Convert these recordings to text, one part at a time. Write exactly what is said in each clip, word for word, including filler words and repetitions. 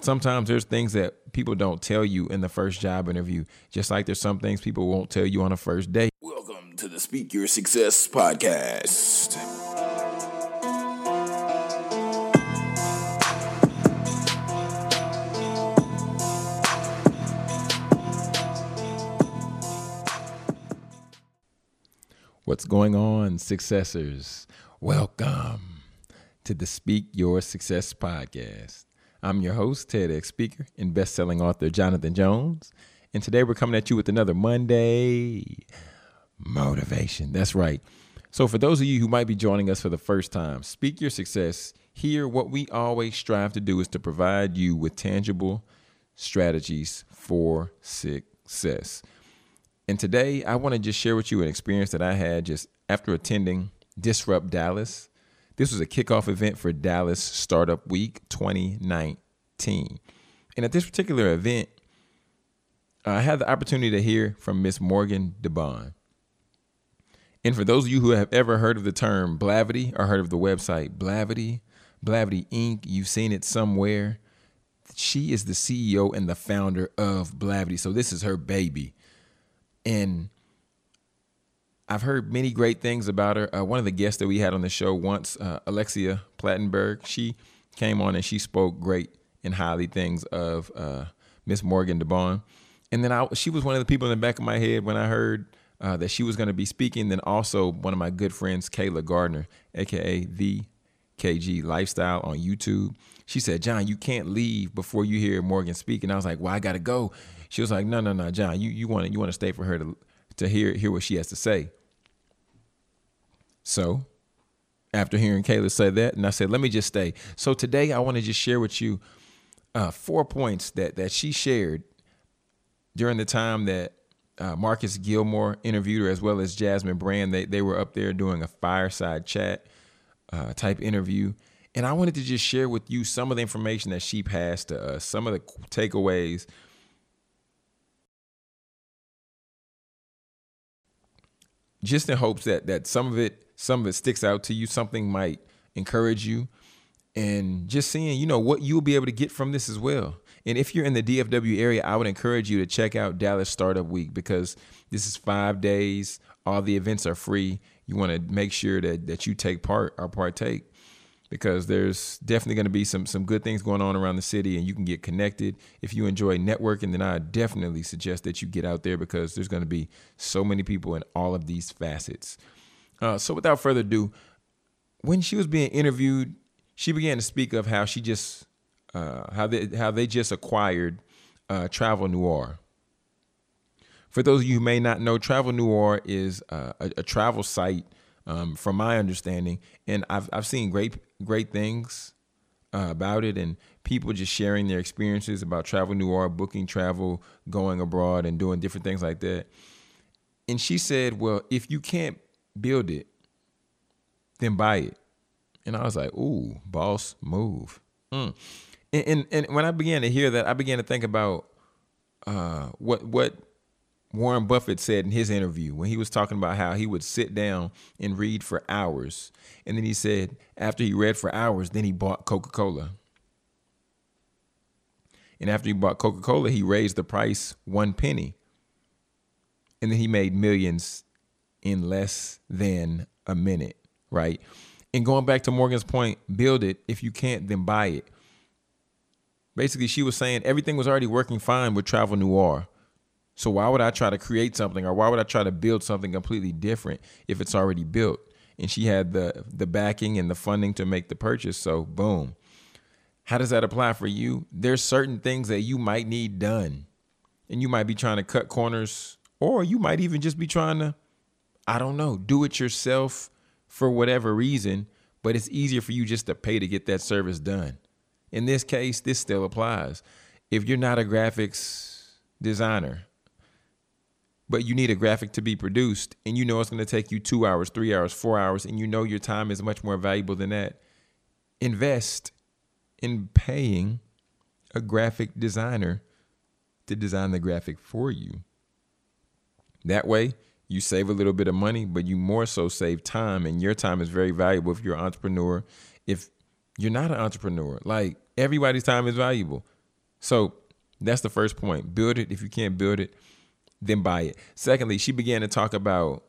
sometimes there's things that people don't tell you in the first job interview, just like there's some things people won't tell you on a first date. Welcome to the Speak Your Success podcast. What's going on, successors? Welcome to the Speak Your Success podcast. I'm your host, TEDx speaker and best-selling author Jonathan Jones. And today we're coming at you with another Monday motivation. That's right. So for those of you who might be joining us for the first time, Speak Your Success. Here, what we always strive to do is to provide you with tangible strategies for success. And today, I want to just share with you an experience that I had just after attending Disrupt Dallas. This was a kickoff event for Dallas Startup Week twenty nineteen. And at this particular event, I had the opportunity to hear from Miss Morgan DeBon. And for those of you who have ever heard of the term Blavity or heard of the website Blavity, Blavity Incorporated, you've seen it somewhere. She is the C E O and the founder of Blavity. So this is her baby. And I've heard many great things about her. Uh, one of the guests that we had on the show once, uh, Alexia Plattenberg, she came on and she spoke great and highly things of uh, Miss Morgan DeBon. And then I, she was one of the people in the back of my head when I heard uh, that she was going to be speaking. Then also one of my good friends, Kayla Gardner, a k a. The K G Lifestyle on YouTube. She said, John, you can't leave before you hear Morgan speak. And I was like, well, I got to go. She was like, no, no, no, John, you you want to you want to stay for her to to hear hear what she has to say. So after hearing Kayla say that, and I said, let me just stay. So today I want to just share with you uh, four points that that she shared during the time that uh, Marcus Gilmore interviewed her, as well as Jasmine Brand. They they were up there doing a fireside chat uh, type interview. And I wanted to just share with you some of the information that she passed to us, some of the takeaways. Just in hopes that that some of it, some of it sticks out to you, something might encourage you, and just seeing, you know, what you'll be able to get from this as well. And if you're in the D F W area, I would encourage you to check out Dallas Startup Week, because this is five days. All the events are free. You want to make sure that that you take part or partake, because there's definitely going to be some some good things going on around the city, and you can get connected. If you enjoy networking, then I definitely suggest that you get out there, because there's going to be so many people in all of these facets. Uh, so without further ado, when she was being interviewed, she began to speak of how she just uh, how they how they just acquired uh, Travel Noir. For those of you who may not know, Travel Noir is uh, a, a travel site. Um, from my understanding, and I've I've seen great great things uh, about it, and people just sharing their experiences about Travel Noir, booking travel, going abroad, and doing different things like that. And she said, "Well, if you can't build it, then buy it." And I was like, "Ooh, boss move." Mm. And, and and when I began to hear that, I began to think about uh, what what. Warren Buffett said in his interview when he was talking about how he would sit down and read for hours. And then he said after he read for hours, then he bought Coca-Cola. And after he bought Coca-Cola, he raised the price one penny. And then he made millions in less than a minute, right? And going back to Morgan's point, build it. If you can't, then buy it. Basically, she was saying everything was already working fine with Travel Noir. So why would I try to create something, or why would I try to build something completely different if it's already built? And she had the the backing and the funding to make the purchase. So boom. How does that apply for you? There's certain things that you might need done, and you might be trying to cut corners, or you might even just be trying to, I don't know, do it yourself for whatever reason, but it's easier for you just to pay to get that service done. In this case, this still applies. If you're not a graphics designer, but you need a graphic to be produced, and you know it's going to take you two hours, three hours, four hours, and you know your time is much more valuable than that, invest in paying a graphic designer to design the graphic for you. That way, you save a little bit of money, but you more so save time, and your time is very valuable if you're an entrepreneur. If you're not an entrepreneur, like, everybody's time is valuable. So that's the first point. Build it. If you can't build it, then buy it. Secondly, she began to talk about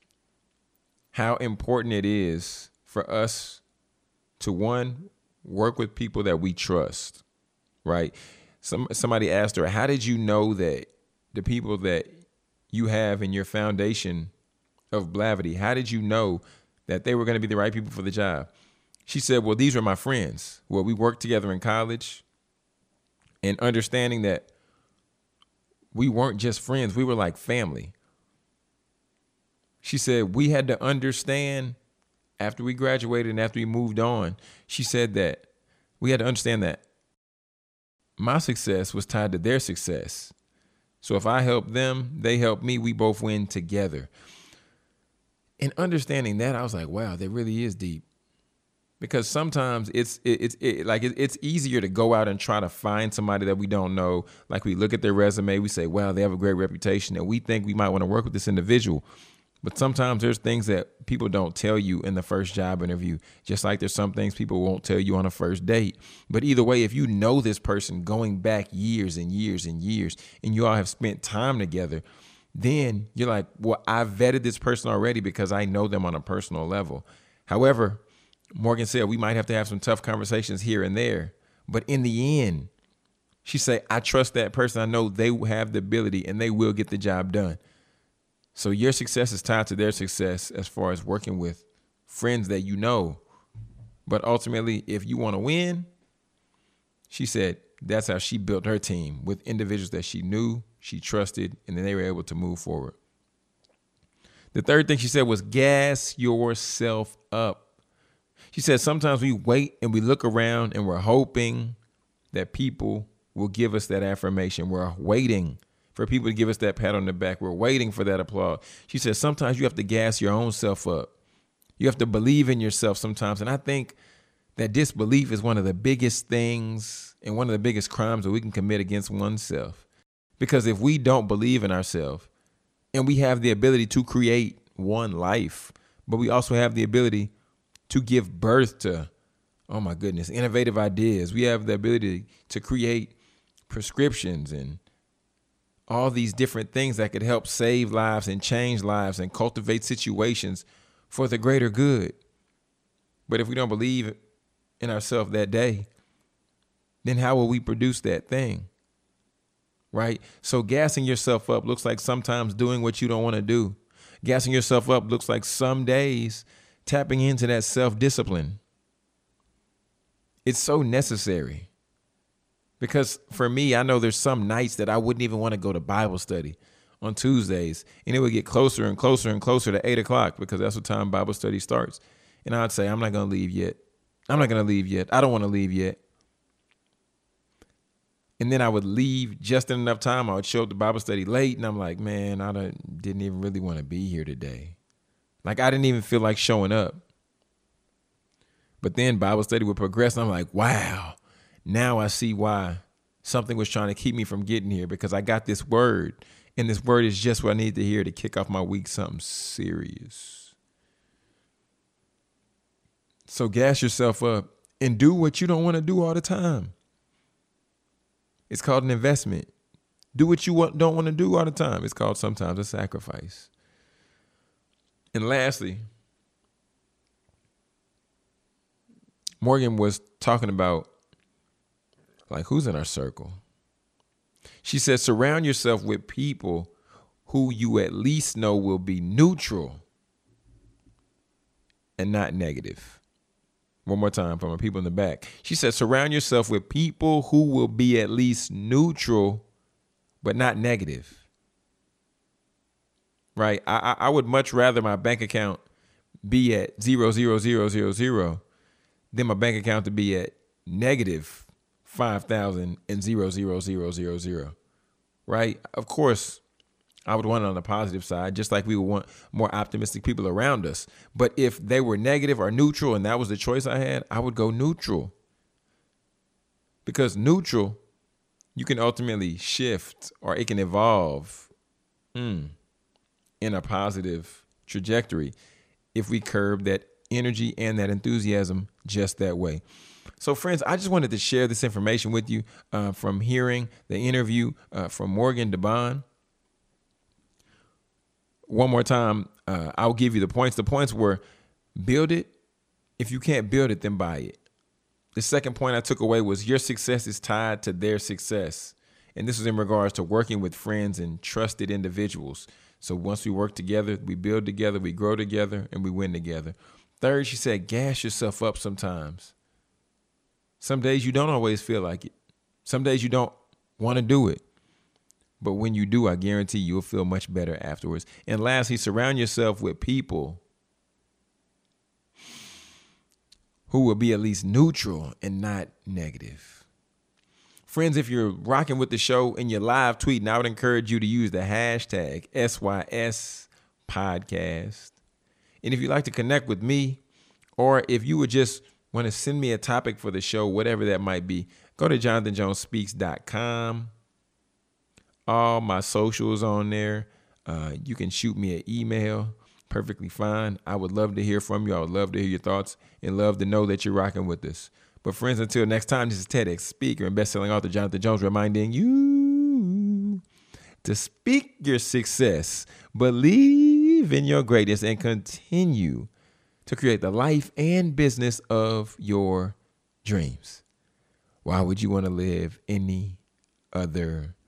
how important it is for us to, one, work with people that we trust, right? Some somebody asked her, how did you know that the people that you have in your foundation of Blavity, how did you know that they were going to be the right people for the job? She said, well, these are my friends. Well, we worked together in college, and understanding that we weren't just friends, we were like family. She said, we had to understand after we graduated and after we moved on, she said that we had to understand that my success was tied to their success. So if I help them, they help me, we both win together. And understanding that, I was like, wow, that really is deep. Because sometimes it's it, it's it, like it, it's easier to go out and try to find somebody that we don't know. Like we look at their resume, we say, wow, they have a great reputation, and we think we might want to work with this individual. But sometimes there's things that people don't tell you in the first job interview, just like there's some things people won't tell you on a first date. But either way, if you know this person going back years and years and years, and you all have spent time together, then you're like, well, I vetted this person already because I know them on a personal level. However, Morgan said we might have to have some tough conversations here and there. But in the end, she said, I trust that person. I know they have the ability and they will get the job done. So your success is tied to their success as far as working with friends that you know. But ultimately, if you want to win, she said that's how she built her team, with individuals that she knew, she trusted, and then they were able to move forward. The third thing she said was gas yourself up. She said sometimes we wait and we look around and we're hoping that people will give us that affirmation. We're waiting for people to give us that pat on the back. We're waiting for that applause. She said sometimes you have to gas your own self up. You have to believe in yourself sometimes. And I think that disbelief is one of the biggest things and one of the biggest crimes that we can commit against oneself. Because if we don't believe in ourselves, and we have the ability to create one life, but we also have the ability to give birth to, oh my goodness, innovative ideas. We have the ability to create prescriptions and all these different things that could help save lives and change lives and cultivate situations for the greater good. But if we don't believe in ourselves that day, then how will we produce that thing? Right? So gassing yourself up looks like sometimes doing what you don't want to do. Gassing yourself up looks like some days tapping into that self-discipline. It's so necessary. Because for me, I know there's some nights that I wouldn't even want to go to Bible study on Tuesdays. And it would get closer and closer and closer to eight o'clock because that's what time Bible study starts. And I'd say, I'm not going to leave yet. I'm not going to leave yet. I don't want to leave yet. And then I would leave just in enough time. I would show up to Bible study late. And I'm like, man, I don't, didn't even really want to be here today. Like, I didn't even feel like showing up. But then Bible study would progress. And I'm like, wow. Now I see why something was trying to keep me from getting here, because I got this word, and this word is just what I need to hear to kick off my week, something serious. So gas yourself up and do what you don't want to do all the time. It's called an investment. Do what you want, don't want to do all the time. It's called sometimes a sacrifice. And lastly, Morgan was talking about, like, who's in our circle? She said, surround yourself with people who you at least know will be neutral and not negative. One more time from the people in the back. She said, surround yourself with people who will be at least neutral, but not negative. Right? I, I would much rather my bank account be at zero, zero, zero, zero, zero than my bank account to be at negative five thousand and zero, zero, zero, zero, zero, right? Of course, I would want it on the positive side, just like we would want more optimistic people around us. But if they were negative or neutral and that was the choice I had, I would go neutral. Because neutral, you can ultimately shift, or it can evolve mm, in a positive trajectory if we curb that energy and that enthusiasm just that way. So, friends, I just wanted to share this information with you uh, from hearing the interview uh, from Morgan DeBon. One more time, uh, I'll give you the points. The points were build it. If you can't build it, then buy it. The second point I took away was your success is tied to their success. And this was in regards to working with friends and trusted individuals. So once we work together, we build together, we grow together, and we win together. Third, she said, gas yourself up sometimes. Some days you don't always feel like it. Some days you don't want to do it. But when you do, I guarantee you'll feel much better afterwards. And lastly, surround yourself with people who will be at least neutral and not negative. Friends, if you're rocking with the show and you're live tweeting, I would encourage you to use the hashtag S Y S podcast. And if you'd like to connect with me, or if you would just want to send me a topic for the show, whatever that might be, go to jonathan jones speaks dot com. All my socials on there. Uh, you can shoot me an email. Perfectly fine. I would love to hear from you. I would love to hear your thoughts and love to know that you're rocking with us. But friends, until next time, this is TEDx speaker and best-selling author Jonathan Jones reminding you to speak your success, believe in your greatness, and continue to create the life and business of your dreams. Why would you want to live any other